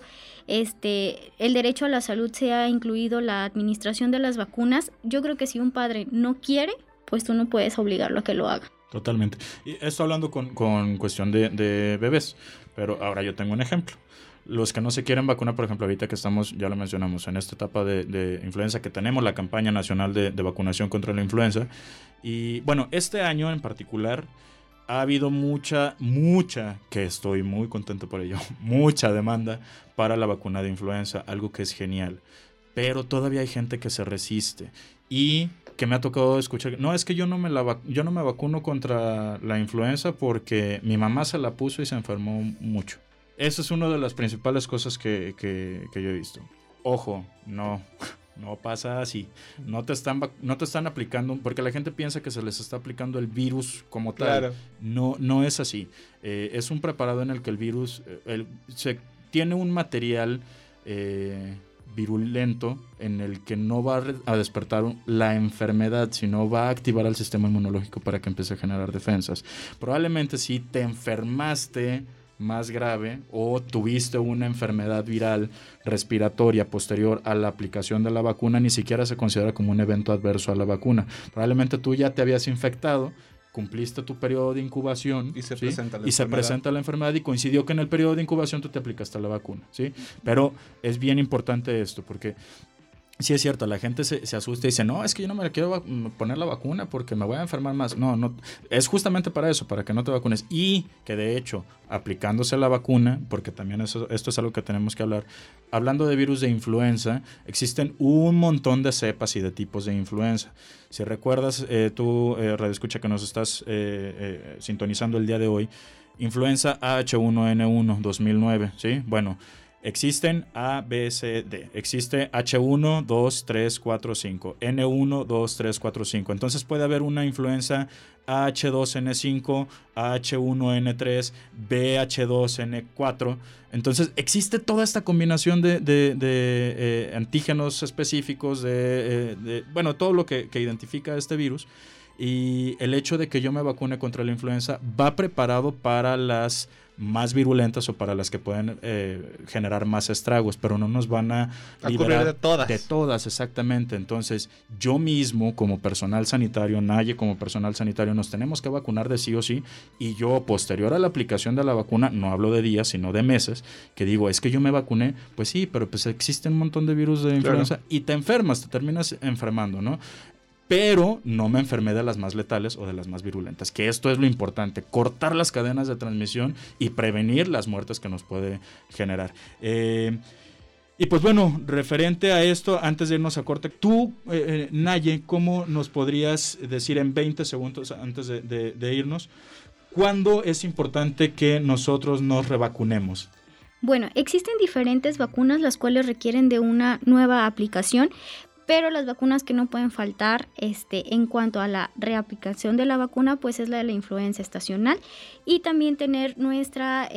el derecho a la salud sea incluido la administración de las vacunas. Yo creo que si un padre no quiere, pues tú no puedes obligarlo a que lo haga. Totalmente. Y esto hablando con cuestión de bebés, pero ahora yo tengo un ejemplo. los que no se quieren vacunar, por ejemplo, ahorita que estamos, ya lo mencionamos, en esta etapa de influenza, que tenemos la campaña nacional de vacunación contra la influenza. Y bueno, este año en particular ha habido mucha, que estoy muy contento por ello, mucha demanda para la vacuna de influenza, algo que es genial. Pero todavía hay gente que se resiste y que me ha tocado escuchar, no, es que yo no me vacuno contra la influenza porque mi mamá se la puso y se enfermó mucho. Esa es una de las principales cosas que yo he visto. Ojo, no pasa así. No te están aplicando, porque la gente piensa que se les está aplicando el virus como tal. Claro. No es así. Es un preparado en el que el virus se tiene un material virulento en el que no va a despertar la enfermedad, sino va a activar al sistema inmunológico para que empiece a generar defensas. Probablemente si te enfermaste más grave o tuviste una enfermedad viral respiratoria posterior a la aplicación de la vacuna, ni siquiera se considera como un evento adverso a la vacuna. Probablemente tú ya te habías infectado, cumpliste tu periodo de incubación y se ¿sí? presenta la enfermedad y coincidió que en el periodo de incubación tú te aplicaste la vacuna, ¿sí? Pero es bien importante esto porque sí es cierto, la gente se asusta y dice, no, es que yo no me quiero poner la vacuna porque me voy a enfermar más. No, es justamente para eso, para que no te vacunes. Y que de hecho, aplicándose la vacuna, porque también esto es algo que tenemos que hablar, hablando de virus de influenza, existen un montón de cepas y de tipos de influenza. Si recuerdas, tú, radioescucha que nos estás sintonizando el día de hoy, influenza H1N1 2009, ¿sí? Bueno, existen A, B, C, D. Existe H1, 2, 3, 4, 5. N1, 2, 3, 4, 5. Entonces puede haber una influenza H2N5, H1N3, BH2N4. Entonces existe toda esta combinación de antígenos específicos, bueno, todo lo que identifica este virus. Y el hecho de que yo me vacune contra la influenza va preparado para las más virulentas o para las que pueden generar más estragos, pero no nos van a liberar de todas. De todas, exactamente. Entonces, yo mismo como personal sanitario, Naye como personal sanitario, nos tenemos que vacunar de sí o sí, y yo, posterior a la aplicación de la vacuna, no hablo de días, sino de meses, que digo, es que yo me vacuné, pues sí, pero pues existe un montón de virus de influenza, y te enfermas, te terminas enfermando, ¿no? Pero no me enfermé de las más letales o de las más virulentas, que esto es lo importante, cortar las cadenas de transmisión y prevenir las muertes que nos puede generar. Y pues bueno, referente a esto, antes de irnos a corte, tú, Naye, ¿cómo nos podrías decir en 20 segundos antes de irnos, cuándo es importante que nosotros nos revacunemos? Bueno, existen diferentes vacunas las cuales requieren de una nueva aplicación, pero las vacunas que no pueden faltar en cuanto a la reaplicación de la vacuna, pues es la de la influenza estacional, y también tener nuestra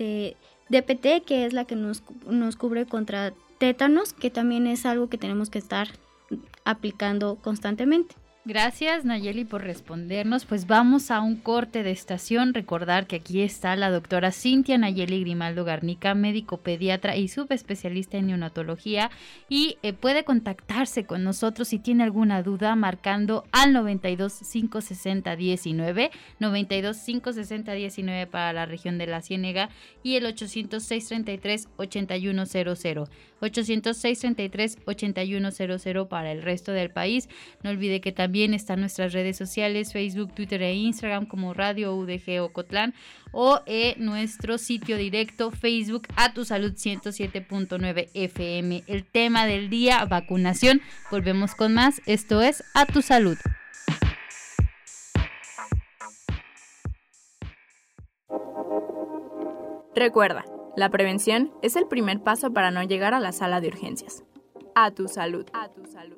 DPT, que es la que nos cubre contra tétanos, que también es algo que tenemos que estar aplicando constantemente. Gracias, Nayeli, por respondernos. Pues vamos a un corte de estación. Recordar que aquí está la doctora Cintia Nayeli Grimaldo Garnica, médico pediatra y subespecialista en neonatología, y puede contactarse con nosotros si tiene alguna duda marcando al 92 560 19, 92 560 19 para la región de la Ciénega, y el 800 633 8100, 800 633 8100 para el resto del país. No olvide que también están nuestras redes sociales, Facebook, Twitter e Instagram como Radio UDG Ocotlán, o nuestro sitio directo Facebook A Tu Salud 107.9 FM. El tema del día, vacunación. Volvemos con más. Esto es A Tu Salud. Recuerda, la prevención es el primer paso para no llegar a la sala de urgencias. A tu salud. A tu salud.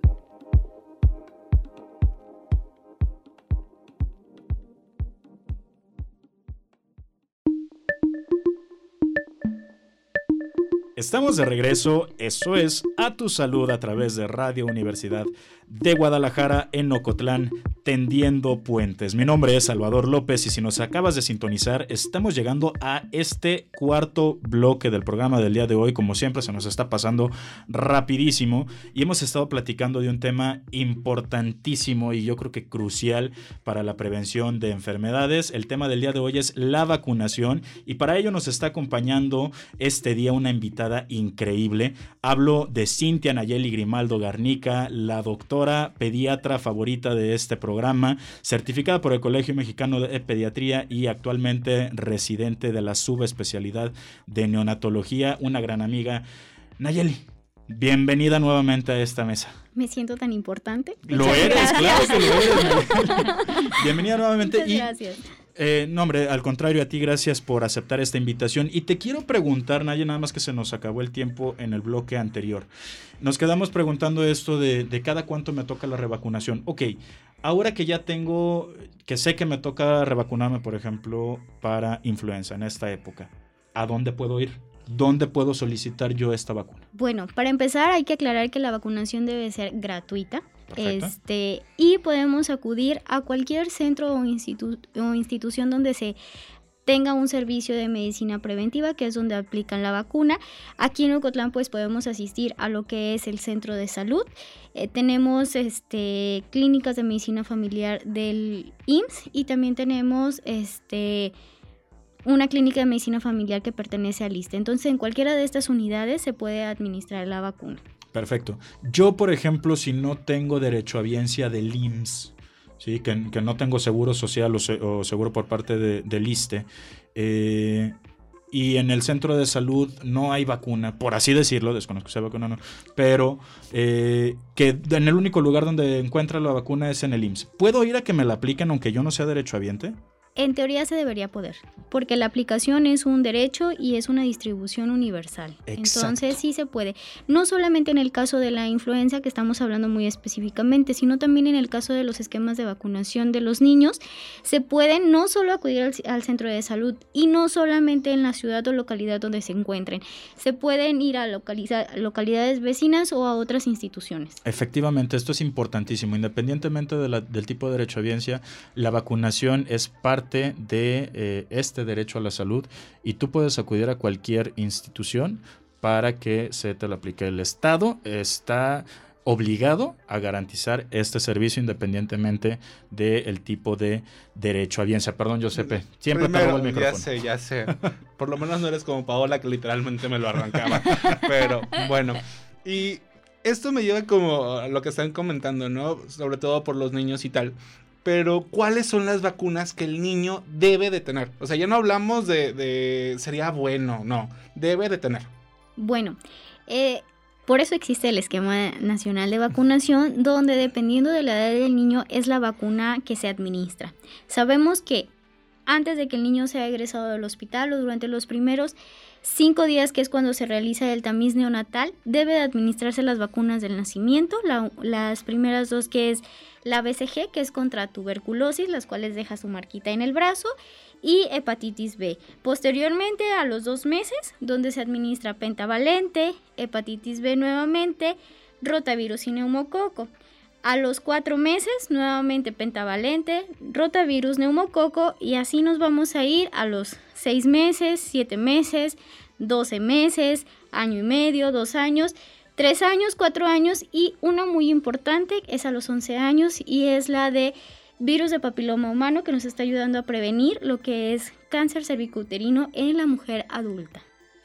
Estamos de regreso, eso es A Tu Salud a través de Radio Universidad de Guadalajara, en Ocotlán, tendiendo puentes. Mi nombre es Salvador López y si nos acabas de sintonizar, estamos llegando a este cuarto bloque del programa del día de hoy. Como siempre, se nos está pasando rapidísimo y hemos estado platicando de un tema importantísimo y yo creo que crucial para la prevención de enfermedades. El tema del día de hoy es la vacunación y para ello nos está acompañando este día una invitada increíble. Hablo de Cintia Nayeli Grimaldo Garnica, la doctora pediatra favorita de este programa, certificada por el Colegio Mexicano de Pediatría y actualmente residente de la subespecialidad de neonatología, una gran amiga. Nayeli, bienvenida nuevamente a esta mesa. Me siento tan importante. Lo eres, claro que lo eres. Bienvenida nuevamente. Muchas gracias. No, hombre, al contrario, a ti gracias por aceptar esta invitación. Y te quiero preguntar, Naya, nada más que se nos acabó el tiempo en el bloque anterior. Nos quedamos preguntando esto de cada cuánto me toca la revacunación. Ok, ahora que ya que sé que me toca revacunarme, por ejemplo, para influenza en esta época, ¿a dónde puedo ir? ¿Dónde puedo solicitar yo esta vacuna? Bueno, para empezar hay que aclarar que la vacunación debe ser gratuita. Perfecto. Y podemos acudir a cualquier centro o institución donde se tenga un servicio de medicina preventiva, que es donde aplican la vacuna. Aquí en Ocotlán pues podemos asistir a lo que es el centro de salud. Tenemos clínicas de medicina familiar del IMSS y también tenemos una clínica de medicina familiar que pertenece al ISSSTE. Entonces, en cualquiera de estas unidades se puede administrar la vacuna. Perfecto. Yo, por ejemplo, si no tengo derechohabiencia del IMSS, ¿sí? que no tengo seguro social o seguro por parte del ISSSTE, y en el centro de salud no hay vacuna, por así decirlo, desconozco si hay vacuna o no, pero que en el único lugar donde encuentra la vacuna es en el IMSS. ¿Puedo ir a que me la apliquen aunque yo no sea derechohabiente? En teoría se debería poder, porque la aplicación es un derecho y es una distribución universal. Exacto. Entonces sí se puede. No solamente en el caso de la influenza, que estamos hablando muy específicamente, sino también en el caso de los esquemas de vacunación de los niños. Se pueden no solo acudir al centro de salud y no solamente en la ciudad o localidad donde se encuentren. Se pueden ir a localidades vecinas o a otras instituciones. Efectivamente, esto es importantísimo. Independientemente del tipo de derechohabiencia, la vacunación es parte de este derecho a la salud y tú puedes acudir a cualquier institución para que se te lo aplique. El Estado está obligado a garantizar este servicio independientemente del tipo de derechohabiencia. Perdón, Giuseppe, siempre te robo el micrófono. Ya sé. Por lo menos no eres como Paola, que literalmente me lo arrancaba. Pero bueno, y esto me lleva como a lo que están comentando, ¿no? Sobre todo por los niños y tal. Pero, ¿cuáles son las vacunas que el niño debe de tener? O sea, ya no hablamos de sería bueno, no, debe de tener. Bueno, por eso existe el Esquema Nacional de Vacunación, donde dependiendo de la edad del niño es la vacuna que se administra. Sabemos que antes de que el niño sea egresado del hospital o durante los primeros 5 días, que es cuando se realiza el tamiz neonatal, debe de administrarse las vacunas del nacimiento, las primeras 2, que es la BCG, que es contra tuberculosis, las cuales deja su marquita en el brazo, y hepatitis B. Posteriormente, a los 2 meses, donde se administra pentavalente, hepatitis B nuevamente, rotavirus y neumococo. A los 4 meses, nuevamente pentavalente, rotavirus, neumococo, y así nos vamos a ir a los 6 meses, 7 meses, 12 meses, año y medio, 2 años, 3 años, 4 años, y una muy importante es a los 11 años y es la de virus de papiloma humano, que nos está ayudando a prevenir lo que es cáncer cervicuterino en la mujer adulta.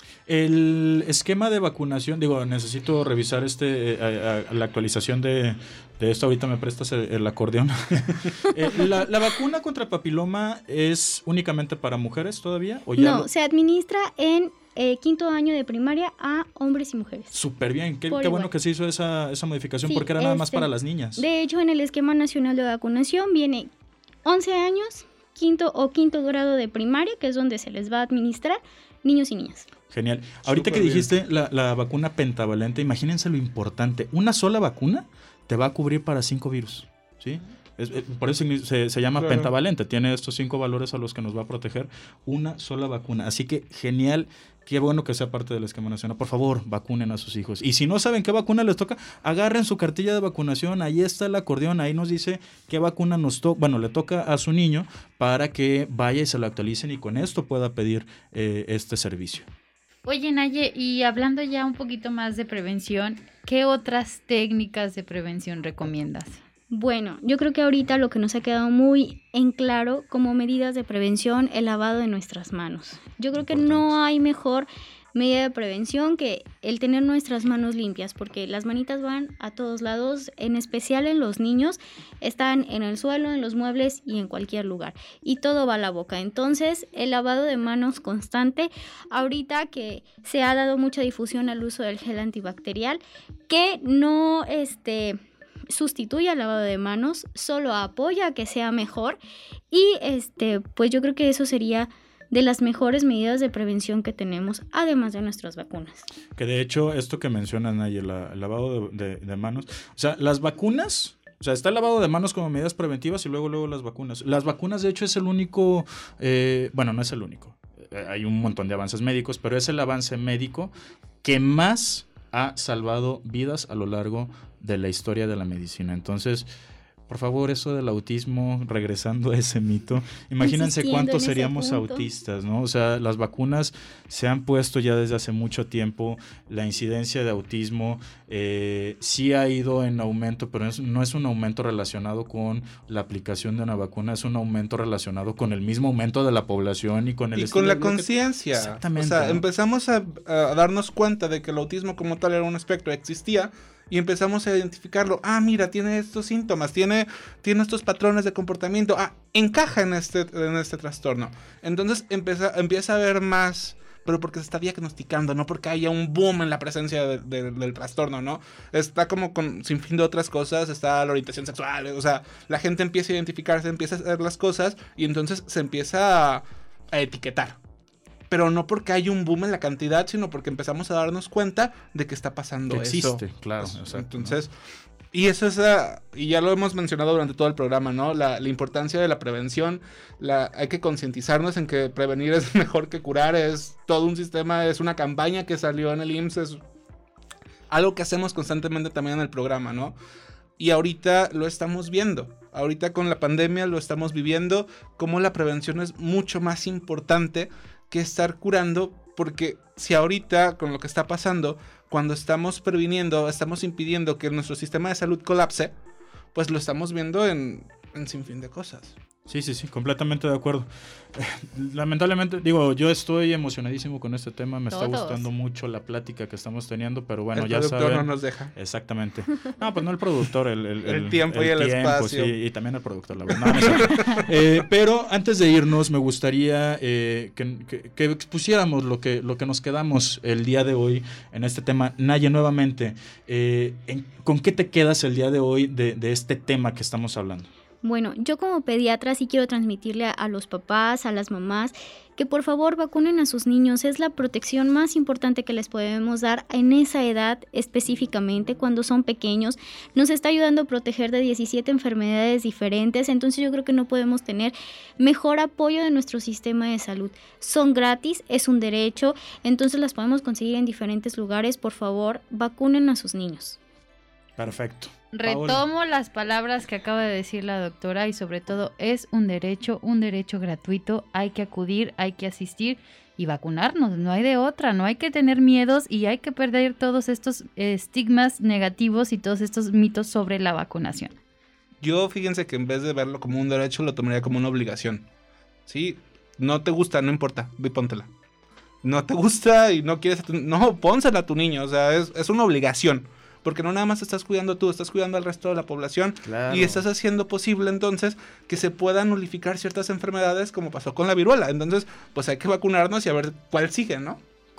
El esquema de vacunación, necesito revisar la actualización de esto. Ahorita me prestas el acordeón. ¿La vacuna contra papiloma es únicamente para mujeres todavía? ¿O ya se administra en 5º año de primaria a hombres y mujeres. Súper bien, qué bueno que se hizo esa modificación, sí, porque era nada más para las niñas. De hecho, en el Esquema Nacional de Vacunación viene 11 años, quinto grado de primaria, que es donde se les va a administrar niños y niñas. Genial. Ahorita que dijiste la vacuna pentavalente, imagínense lo importante. Una sola vacuna te va a cubrir para 5 virus, ¿sí? Por eso se llama Claro. pentavalente. Tiene estos 5 valores a los que nos va a proteger una sola vacuna. Así que genial. Qué bueno que sea parte del esquema nacional. Por favor, vacunen a sus hijos. Y si no saben qué vacuna les toca, agarren su cartilla de vacunación. Ahí está el acordeón. Ahí nos dice qué vacuna le toca a su niño para que vaya y se lo actualicen y con esto pueda pedir este servicio. Oye, Naye, y hablando ya un poquito más de prevención, ¿qué otras técnicas de prevención recomiendas? Bueno, yo creo que ahorita lo que nos ha quedado muy en claro como medidas de prevención, el lavado de nuestras manos. Yo creo que no hay mejor medida de prevención que el tener nuestras manos limpias, porque las manitas van a todos lados, en especial en los niños, están en el suelo, en los muebles y en cualquier lugar, y todo va a la boca. Entonces, el lavado de manos constante, ahorita que se ha dado mucha difusión al uso del gel antibacterial, que no sustituye al lavado de manos, solo apoya a que sea mejor y pues yo creo que eso sería de las mejores medidas de prevención que tenemos, además de nuestras vacunas. Que de hecho, esto que mencionas, Naye, el lavado de manos, o sea, las vacunas, o sea, está el lavado de manos como medidas preventivas y luego las vacunas. Las vacunas, de hecho, es el único, no es el único, hay un montón de avances médicos, pero es el avance médico que más ha salvado vidas a lo largo de la historia de la medicina. Entonces, por favor, eso del autismo, regresando a ese mito, imagínense cuántos seríamos autistas, ¿no? O sea, las vacunas se han puesto ya desde hace mucho tiempo, la incidencia de autismo sí ha ido en aumento, pero no es un aumento relacionado con la aplicación de una vacuna, es un aumento relacionado con el mismo aumento de la población y con el con la conciencia. Exactamente. O sea, ¿no? Empezamos a darnos cuenta de que el autismo como tal era un espectro, existía, y empezamos a identificarlo. Ah, mira, tiene estos síntomas, tiene estos patrones de comportamiento. Ah, encaja en este trastorno. Entonces empieza a haber más, pero porque se está diagnosticando, no porque haya un boom en la presencia del trastorno, ¿no? Está como con sin fin de otras cosas, está la orientación sexual, o sea, la gente empieza a identificarse, empieza a hacer las cosas y entonces se empieza a etiquetar. Pero no porque hay un boom en la cantidad, sino porque empezamos a darnos cuenta de que está pasando que existe, eso. Claro, exacto. Entonces, ¿no? Y eso es, y ya lo hemos mencionado durante todo el programa, ¿no? La importancia de la prevención, hay que concientizarnos en que prevenir es mejor que curar, es todo un sistema, es una campaña que salió en el IMSS, es algo que hacemos constantemente también en el programa, ¿no? Y ahorita lo estamos viendo, ahorita con la pandemia lo estamos viviendo, cómo la prevención es mucho más importante que estar curando, porque si ahorita con lo que está pasando, cuando estamos previniendo, estamos impidiendo que nuestro sistema de salud colapse, pues lo estamos viendo en sinfín de cosas. Sí, completamente de acuerdo. Lamentablemente, digo, yo estoy emocionadísimo con este tema, me está gustando mucho la plática que estamos teniendo, pero bueno, ya saben. El productor no nos deja. Exactamente. No, pues no el productor, el tiempo y el espacio. Sí, y también el productor, la verdad. No, pero antes de irnos, me gustaría que expusiéramos lo que nos quedamos el día de hoy en este tema. Naye, nuevamente, ¿con qué te quedas el día de hoy de este tema que estamos hablando? Bueno, yo como pediatra sí quiero transmitirle a los papás, a las mamás, que por favor vacunen a sus niños. Es la protección más importante que les podemos dar en esa edad específicamente, cuando son pequeños. Nos está ayudando a proteger de 17 enfermedades diferentes, entonces yo creo que no podemos tener mejor apoyo de nuestro sistema de salud. Son gratis, es un derecho, entonces las podemos conseguir en diferentes lugares. Por favor, vacunen a sus niños. Perfecto. Retomo las palabras que acaba de decir la doctora y sobre todo es un derecho gratuito, hay que acudir, hay que asistir y vacunarnos, no hay de otra, no hay que tener miedos y hay que perder todos estos estigmas negativos y todos estos mitos sobre la vacunación. Yo fíjense que en vez de verlo como un derecho lo tomaría como una obligación, ¿sí? No te gusta, no importa, ve póntela. No te gusta y no quieres, no, pónsela a tu niño, o sea, es una obligación. Porque no nada más estás cuidando tú, estás cuidando al resto de la población. Claro. Y estás haciendo posible entonces que se puedan nulificar ciertas enfermedades como pasó con la viruela. Entonces, pues hay que vacunarnos y a ver cuál sigue, ¿no?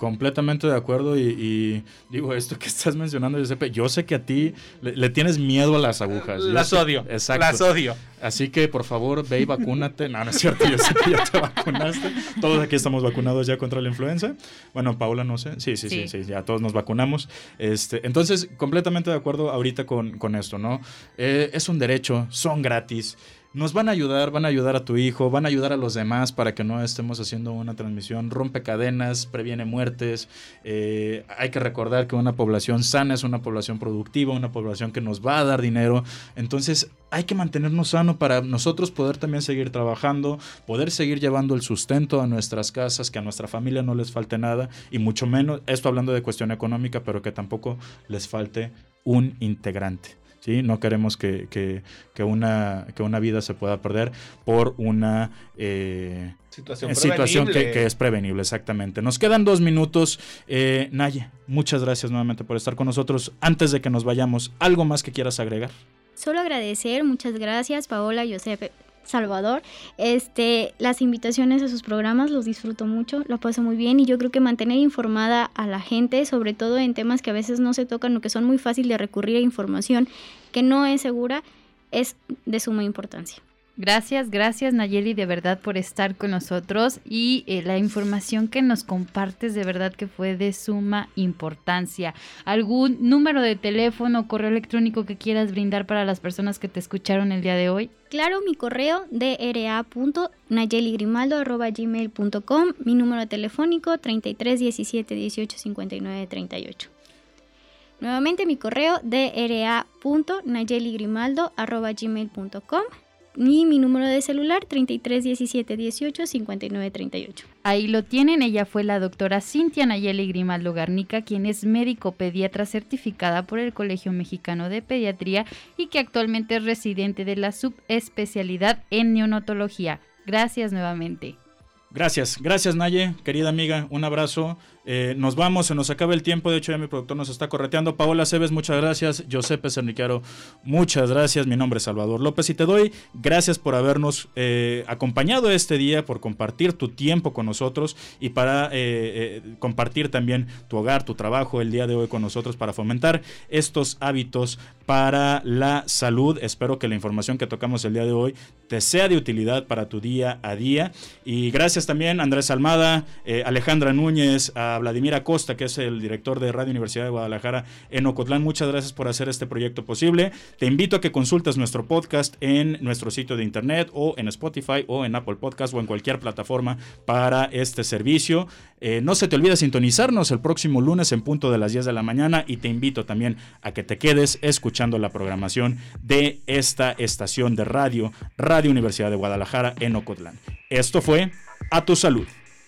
Completamente de acuerdo y digo, esto que estás mencionando, Giuseppe, yo sé que a ti le tienes miedo a las agujas. Las odio. Exacto. Las odio. Así que, por favor, ve y vacúnate. No, no es cierto, yo sé que ya te vacunaste. Todos aquí estamos vacunados ya contra la influenza. Bueno, Paula, no sé. Sí, ya todos nos vacunamos. Entonces, completamente de acuerdo ahorita con esto, ¿no? Es un derecho, son gratis. Nos van a ayudar a tu hijo, van a ayudar a los demás para que no estemos haciendo una transmisión, rompe cadenas, previene muertes. Hay que recordar que una población sana es una población productiva, una población que nos va a dar dinero. Entonces hay que mantenernos sanos para nosotros poder también seguir trabajando, poder seguir llevando el sustento a nuestras casas, que a nuestra familia no les falte nada y mucho menos, esto hablando de cuestión económica, pero que tampoco les falte un integrante. ¿Sí? No queremos que una vida se pueda perder por una situación que es prevenible, exactamente. Nos quedan 2 minutos. Naye, muchas gracias nuevamente por estar con nosotros. Antes de que nos vayamos, ¿algo más que quieras agregar? Solo agradecer, muchas gracias, Paola, Giuseppe, Salvador. Las invitaciones a sus programas los disfruto mucho, lo paso muy bien y yo creo que mantener informada a la gente, sobre todo en temas que a veces no se tocan o que son muy fáciles de recurrir a información que no es segura, es de suma importancia. Gracias Nayeli, de verdad por estar con nosotros y la información que nos compartes de verdad que fue de suma importancia. ¿Algún número de teléfono, correo electrónico que quieras brindar para las personas que te escucharon el día de hoy? Claro, mi correo dra.nayeligrimaldo@gmail.com, mi número telefónico 33 17 18 59 38. Nuevamente mi correo dra.nayeligrimaldo@gmail.com. Y mi número de celular 33 17 18 59 38. Ahí lo tienen, ella fue la doctora Cintia Nayeli Grimaldo Garnica, quien es médico pediatra certificada por el Colegio Mexicano de Pediatría y que actualmente es residente de la subespecialidad en neonatología. Gracias nuevamente. Gracias Naye, querida amiga, un abrazo. Nos vamos, se nos acaba el tiempo, de hecho ya mi productor nos está correteando. Paola Cebes, muchas gracias. Giuseppe Cernichiaro, muchas gracias. Mi nombre es Salvador López y te doy gracias por habernos acompañado este día, por compartir tu tiempo con nosotros y para compartir también tu hogar, tu trabajo el día de hoy con nosotros para fomentar estos hábitos para la salud. Espero que la información que tocamos el día de hoy te sea de utilidad para tu día a día. Y gracias también a Andrés Almada, Alejandra Núñez, a Vladimir Acosta, que es el director de Radio Universidad de Guadalajara en Ocotlán. Muchas gracias por hacer este proyecto posible. Te invito a que consultes nuestro podcast en nuestro sitio de internet o en Spotify o en Apple Podcast o en cualquier plataforma para este servicio. No se te olvide sintonizarnos el próximo lunes en punto de las 10 de la mañana y te invito también a que te quedes escuchando la programación de esta estación de Radio Universidad de Guadalajara en Ocotlán. Esto fue A Tu Salud.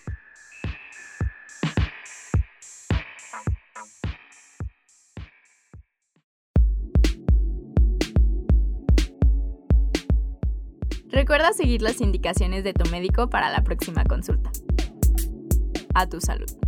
Recuerda seguir las indicaciones de tu médico para la próxima consulta. A Tu Salud.